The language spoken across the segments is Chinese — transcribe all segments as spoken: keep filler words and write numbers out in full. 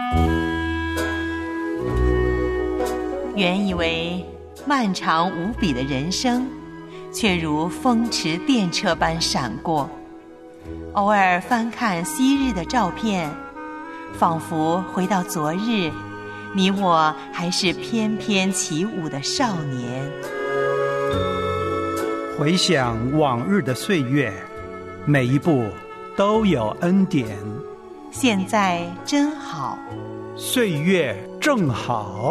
原以为漫长无比的人生，却如风驰电掣般闪过。偶尔翻看昔日的照片，仿佛回到昨日，你我还是翩翩起舞的少年。 回想往日的岁月，每一步都有恩典。 现在真好， 岁月正好。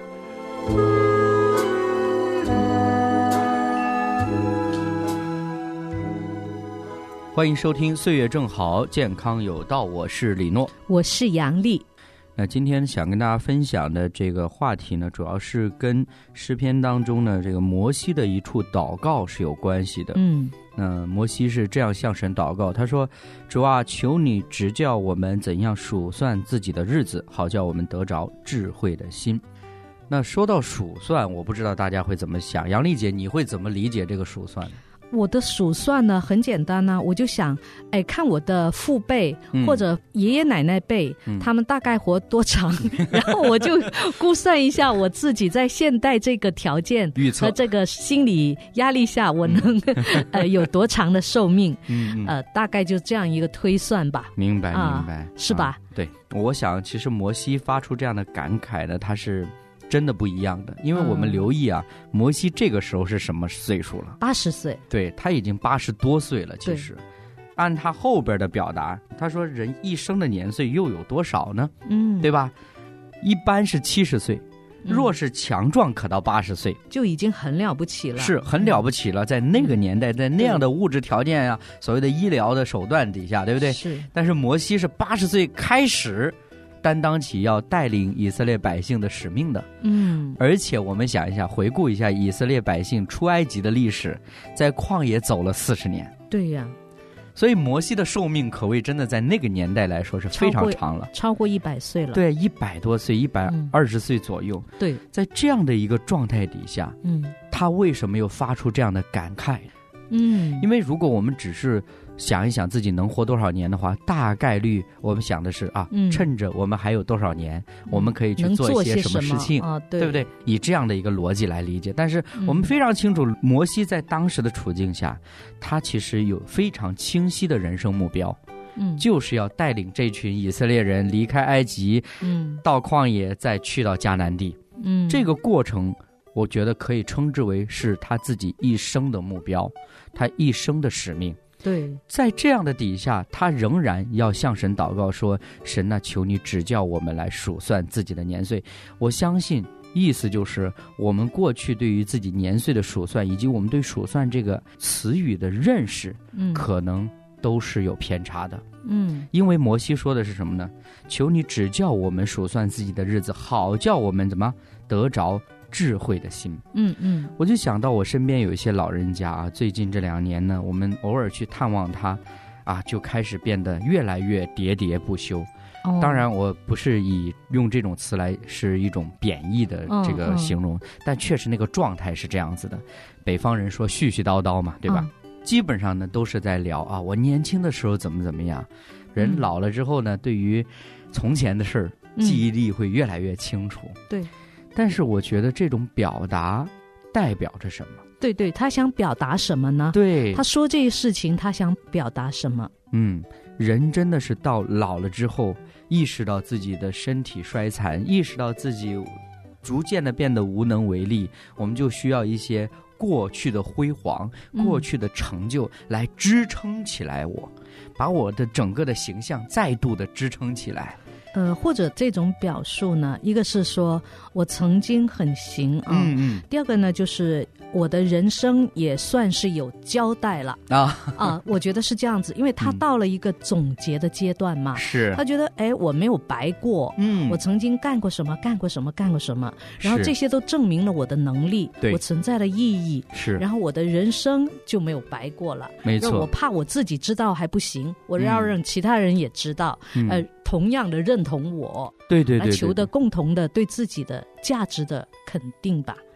欢迎收听《岁月正好，健康有道》，我是李诺， 我是杨丽。 那今天想跟大家分享的这个话题呢，主要是跟诗篇当中呢这个摩西的一处祷告是有关系的。 嗯， 那摩西是这样向神祷告，他说：主啊，求你指教我们怎样数算自己的日子，好叫我们得着智慧的心。那说到数算，我不知道大家会怎么想，杨丽姐你会怎么理解这个数算呢？ 我的数算呢很简单呢、啊，我就想，哎，看我的父辈、嗯、或者爷爷奶奶辈、嗯，他们大概活多长，然后我就估算一下我自己在现代这个条件和这个心理压力下，我能、嗯、呃有多长的寿命，嗯呃，大概就这样一个推算吧。 明白，明白， 啊、是吧、 啊？对，我想其实摩西发出这样的感慨呢，他是真的不一样的，因为我们留意啊、嗯、摩西这个时候是什么岁数了？ 八十岁。 对，他已经八十多岁了。其实按他后边的表达，他说人一生的年岁又有多少呢？嗯，对吧？一般是七十岁，若是强壮可到八十岁， 就已经很了不起了， 是很了不起了。在那个年代，在那样的物质条件啊，所谓的医疗的手段底下，对不对？ 是。但是摩西是八十岁开始担当起要带领以色列百姓的使命的。嗯，而且我们想一下，回顾一下以色列百姓出埃及的历史，在旷野走了四十年。 对呀、啊， 所以摩西的寿命可谓真的在那个年代来说是非常长了， 超过一百岁了。 对，一百多岁，一百二十岁左右、嗯。对，在这样的一个状态底下，嗯，他为什么又发出这样的感慨？嗯，因为如果我们只是想一想自己能活多少年的话，大概率我们想的是啊、嗯，趁着我们还有多少年、嗯、我们可以去做一些什么事情、 啊、对, 对不对？以这样的一个逻辑来理解。但是我们非常清楚、嗯、摩西在当时的处境下，他其实有非常清晰的人生目标，嗯，就是要带领这群以色列人离开埃及，嗯，到旷野再去到迦南地。嗯，这个过程我觉得可以称之为是他自己一生的目标，他一生的使命。 对， 在这样的底下，他仍然要向神祷告说：神啊，求你指教我们来数算自己的年岁。我相信意思就是我们过去对于自己年岁的数算，以及我们对数算这个词语的认识、嗯、可能都是有偏差的。嗯，因为摩西说的是什么呢？求你指教我们数算自己的日子，好叫我们怎么得着智慧的心。嗯嗯，我就想到我身边有一些老人家啊，最近这两年呢，我们偶尔去探望他，啊，就开始变得越来越喋喋不休。哦、当然，我不是以用这种词来是一种贬义的这个形容，哦哦、但确实那个状态是这样子的。北方人说絮絮叨叨嘛，对吧？哦、基本上呢都是在聊啊，我年轻的时候怎么怎么样。人老了之后呢，嗯、对于从前的事儿，记忆力会越来越清楚。 嗯、对。 但是我觉得这种表达代表着什么？ 对对，他想表达什么呢？ 对， 他说这些事情，他想表达什么？ 嗯，人真的是到老了之后，意识到自己的身体衰残，意识到自己逐渐的变得无能为力，我们就需要一些过去的辉煌、过去的成就来支撑起来我，嗯、把我的整个的形象再度的支撑起来。 呃，或者这种表述呢，一个是说我曾经很行啊，嗯嗯，第二个呢就是我的人生也算是有交代了啊啊，我觉得是这样子，因为他到了一个总结的阶段嘛，是、嗯、他觉得哎我没有白过，嗯，我曾经干过什么干过什么干过什么，然后这些都证明了我的能力，我存在的意义，是，然后我的人生就没有白过了，没错，我怕我自己知道还不行，我要让其他人也知道，嗯、呃。同样的认同我， 对对 对, 对， 来求的共同的对自己的价值的肯定吧。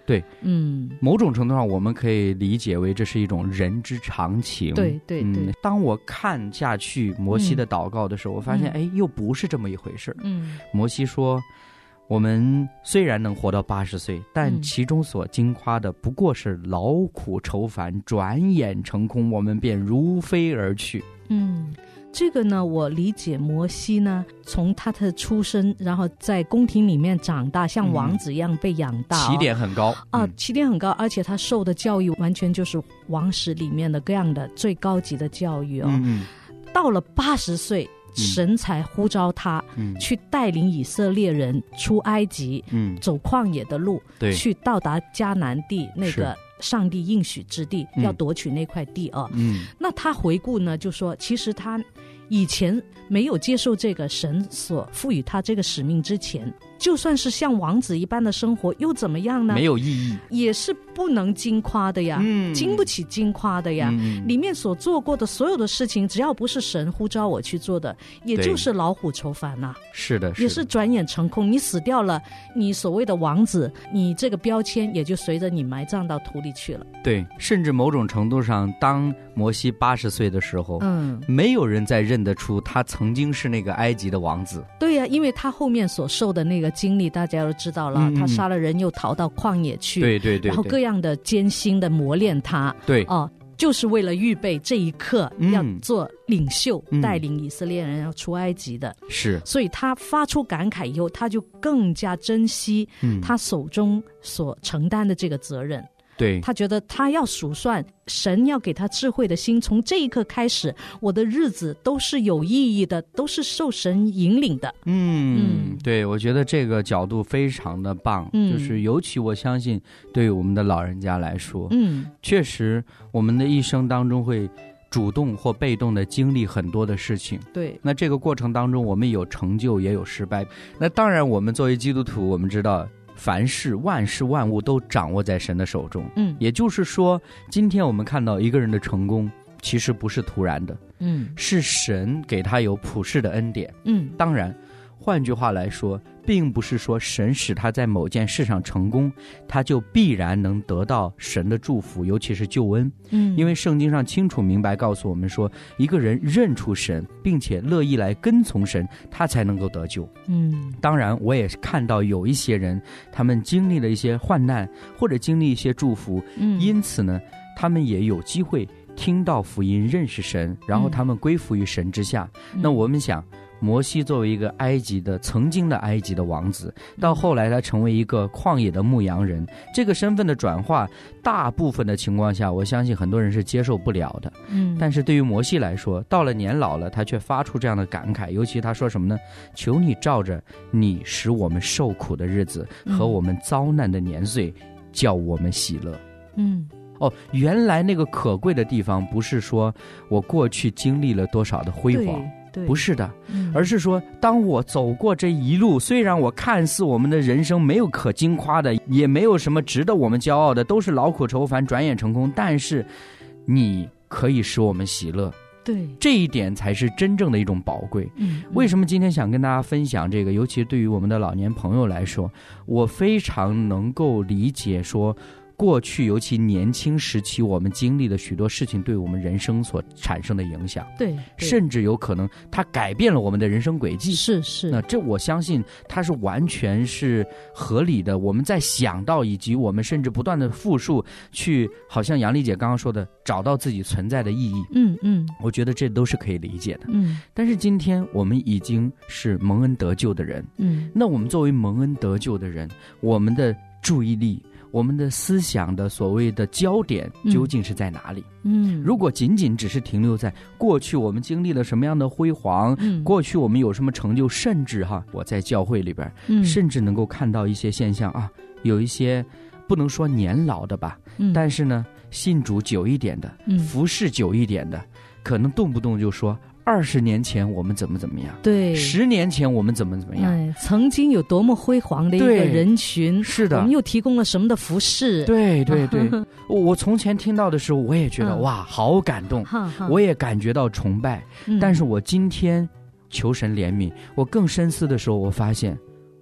对， 嗯， 某种程度上我们可以理解为这是一种人之常情。 对对对、嗯。 当我看下去摩西的祷告的时候，嗯、我发现哎，又不是这么一回事。 嗯， 摩西说，我们虽然能活到八十岁，但其中所经夸的不过是劳苦愁烦，转眼成空，我们便如飞而去。 嗯。这个呢，我理解摩西呢，从他的出生，然后在宫廷里面长大，像王子一样被养大、哦嗯，起点很高啊、呃，起点很高，而且他受的教育完全就是王室里面的各样的最高级的教育哦。 嗯、 到了八十岁，神才呼召他、嗯、去带领以色列人出埃及，嗯，走旷野的路， 对， 去到达迦南地那个上帝应许之地，要夺取那块地啊。 嗯， 那他回顾呢，就说其实他以前没有接受这个神所赋予他这个使命之前，就算是像王子一般的生活又怎么样呢？ 没有意义， 也是不能经夸的呀， 嗯， 经不起经夸的呀、嗯、里面所做过的所有的事情，只要不是神呼召我去做的，也就是劳苦愁烦呐、啊。 是的， 也是转眼成空。你死掉了，你所谓的王子，你这个标签也就随着你埋葬到土里去了。 对，甚至某种程度上，当摩西八十岁的时候， 嗯， 没有人再认得出他曾经是那个埃及的王子。 对呀、啊，因为他后面所受的那个经历，大家都知道了，嗯、他杀了人又逃到旷野去， 对对 对, 对， 然后各样的艰辛的磨练他， 对哦、呃，就是为了预备这一刻要做领袖， 嗯、 带领以色列人要出埃及的。 是， 所以他发出感慨以后，他就更加珍惜他手中所承担的这个责任。 对， 他觉得他要数算，神要给他智慧的心，从这一刻开始，我的日子都是有意义的，都是受神引领的。 嗯嗯，对，我觉得这个角度非常的棒，嗯、就是尤其我相信对于我们的老人家来说， 嗯， 确实我们的一生当中会主动或被动的经历很多的事情。 对， 那这个过程当中我们有成就也有失败。那当然我们作为基督徒，我们知道凡事万事万物都掌握在神的手中。 嗯， 也就是说，今天我们看到一个人的成功，其实不是突然的， 嗯， 是神给他有普世的恩典。 嗯， 当然，换句话来说，并不是说神使他在某件事上成功，他就必然能得到神的祝福，尤其是救恩。 嗯， 因为圣经上清楚明白告诉我们说，一个人认出神，并且乐意来跟从神，他才能够得救。 嗯， 当然，我也看到有一些人，他们经历了一些患难，或者经历一些祝福， 嗯， 因此呢，他们也有机会听到福音，认识神，然后他们归服于神之下。 嗯、 那我们想，摩西作为一个埃及的曾经的埃及的王子，到后来他成为一个旷野的牧羊人，这个身份的转化，大部分的情况下我相信很多人是接受不了的。 嗯， 但是对于摩西来说，到了年老了，他却发出这样的感慨，尤其他说什么呢？求你照着你使我们受苦的日子和我们遭难的年岁，叫我们喜乐。 嗯， 哦，原来那个可贵的地方不是说我过去经历了多少的辉煌，不是的， 嗯、 而是说当我走过这一路，虽然我看似我们的人生没有可惊夸的，也没有什么值得我们骄傲的，都是劳苦愁烦，转眼成空，但是你可以使我们喜乐。 对， 这一点才是真正的一种宝贵。 嗯， 为什么今天想跟大家分享这个？尤其对于我们的老年朋友来说，我非常能够理解说，过去尤其年轻时期我们经历了许多事情对我们人生所产生的影响， 对， 甚至有可能它改变了我们的人生轨迹。 是是， 那这我相信它是完全是合理的。我们在想到以及我们甚至不断的复述，去好像杨丽姐刚刚说的，找到自己存在的意义。 嗯嗯， 我觉得这都是可以理解的。 嗯， 但是今天我们已经是蒙恩得救的人， 嗯， 那我们作为蒙恩得救的人，我们的注意力，我们的思想的所谓的焦点究竟是在哪里？ 嗯， 如果仅仅只是停留在过去我们经历了什么样的辉煌， 嗯， 过去我们有什么成就，甚至哈，我在教会里边， 嗯， 甚至能够看到一些现象啊，有一些不能说年老的吧， 嗯， 但是呢，信主久一点的， 嗯， 服侍久一点的，可能动不动就说二十年前我们怎么怎么样， 对， 十年前我们怎么怎么样， 哎，曾经有多么辉煌的一个人群， 是的， 我们又提供了什么的服饰？ 对对对，我从前听到的时候，我也觉得、嗯、哇，好感动， 哈哈， 我也感觉到崇拜、嗯。但是我今天求神怜悯，我更深思的时候，我发现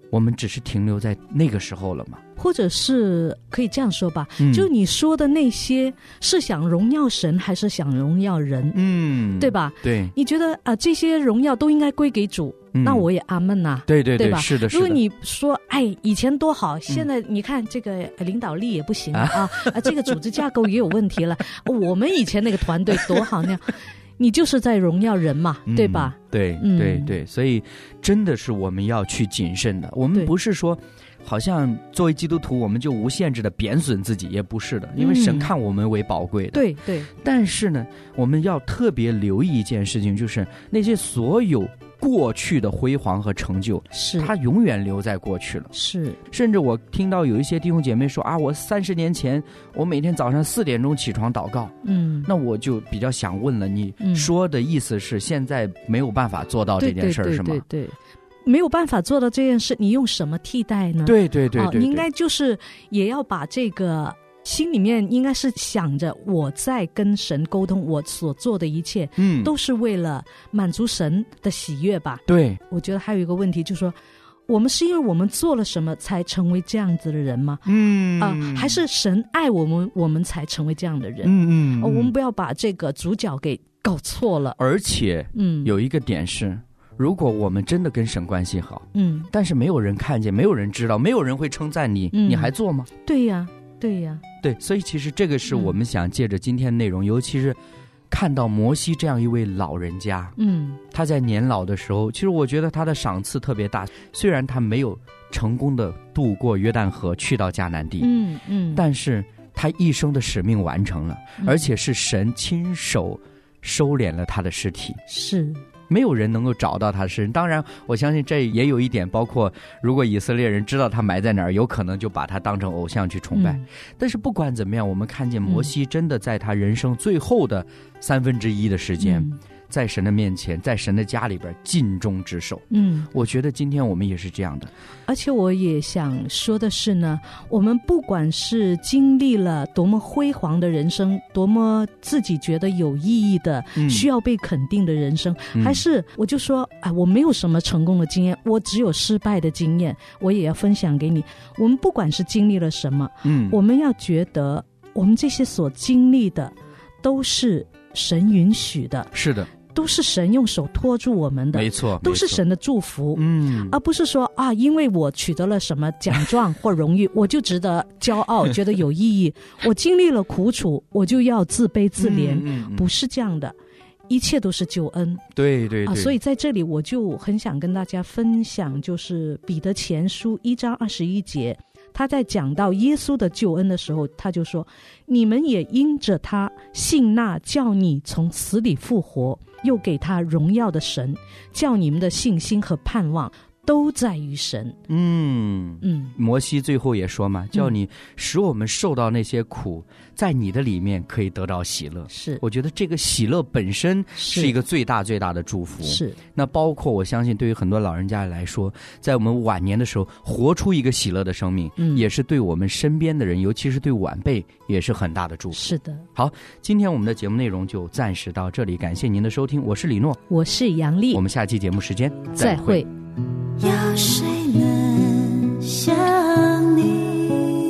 我们只是停留在那个时候了吗？ 或者是可以这样说吧，嗯、就你说的那些是想荣耀神还是想荣耀人？嗯，对吧？ 对， 你觉得啊、呃，这些荣耀都应该归给主，嗯、那我也阿们呐、啊。 对对对, 对吧？ 是的，是的。 如果你说哎以前多好，现在你看这个领导力也不行、嗯、啊啊，这个组织架构也有问题了，我们以前那个团队多好那样。你就是在荣耀人嘛，嗯、对吧？ 对对对，所以真的是我们要去谨慎的。我们不是说，好像作为基督徒我们就无限制的贬损自己，也不是的，因为神看我们为宝贵的。 对对。 但是呢，我们要特别留意一件事情，就是那些所有过去的辉煌和成就， 是它永远留在过去了。 是， 甚至我听到有一些弟兄姐妹说啊，我三十年前我每天早上四点钟起床祷告，嗯，那我就比较想问了，你说的意思是现在没有办法做到这件事儿、嗯、是吗？ 对对对对对，没有办法做到这件事，你用什么替代呢？ 对对 对, 对, 对, 对、哦、 你应该就是也要把这个心里面应该是想着我在跟神沟通，我所做的一切嗯，都是为了满足神的喜悦吧。 对， 我觉得还有一个问题就是说，我们是因为我们做了什么才成为这样子的人吗？嗯啊、呃，还是神爱我们，我们才成为这样的人？嗯嗯、呃，我们不要把这个主角给搞错了。 而且，嗯，有一个点是，如果我们真的跟神关系好，嗯，但是没有人看见，没有人知道，没有人会称赞你，嗯、你还做吗？ 对呀。对呀， 对，所以其实这个是我们想借着今天内容、嗯、尤其是看到摩西这样一位老人家，嗯，他在年老的时候，其实我觉得他的赏赐特别大，虽然他没有成功的渡过约旦河去到迦南地，嗯嗯，但是他一生的使命完成了、嗯、而且是神亲手收敛了他的尸体， 是没有人能够找到他的尸体。当然我相信这也有一点，包括如果以色列人知道他埋在哪儿，有可能就把他当成偶像去崇拜、嗯、但是不管怎么样，我们看见摩西真的在他人生最后的三分之一的时间、嗯、在神的面前，在神的家里边尽忠职守。嗯，我觉得今天我们也是这样的。 而且我也想说的是呢，我们不管是经历了多么辉煌的人生，多么自己觉得有意义的、嗯、需要被肯定的人生、嗯、还是我就说哎，我没有什么成功的经验，我只有失败的经验，我也要分享给你。我们不管是经历了什么，嗯，我们要觉得我们这些所经历的都是神允许的， 是的， 都是神用手托住我们的， 没错， 都是神的祝福，嗯，而不是说啊，因为我取得了什么奖状或荣誉，我就值得骄傲，觉得有意义。我经历了苦楚，我就要自卑自怜，嗯嗯嗯、不是这样的，一切都是救恩。 对对对、啊， 所以在这里我就很想跟大家分享，就是彼得前书一章二十一节。他在讲到耶稣的救恩的时候，他就说，你们也因着他信那叫你从死里复活又给他荣耀的神，叫你们的信心和盼望都在于神。嗯嗯，摩西最后也说嘛，叫你使我们受到那些苦、嗯、在你的里面可以得到喜乐。 是， 我觉得这个喜乐本身是一个最大最大的祝福。 是， 那包括我相信对于很多老人家来说，在我们晚年的时候活出一个喜乐的生命、嗯、也是对我们身边的人，尤其是对晚辈也是很大的祝福。 是的。 好，今天我们的节目内容就暂时到这里，感谢您的收听，我是李诺， 我是杨丽， 我们下期节目时间再会。 有谁能像你，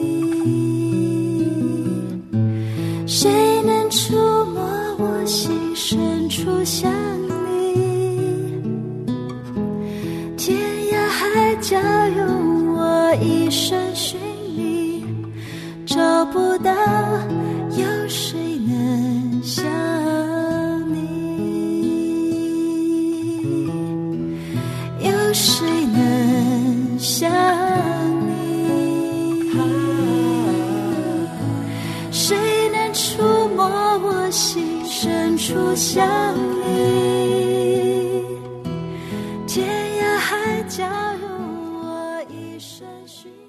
谁能触摸我心深处像你，天涯海角用我一生寻觅，找不到有谁能像谁能像你，谁能触摸我心深处像你，天涯海角用我一生寻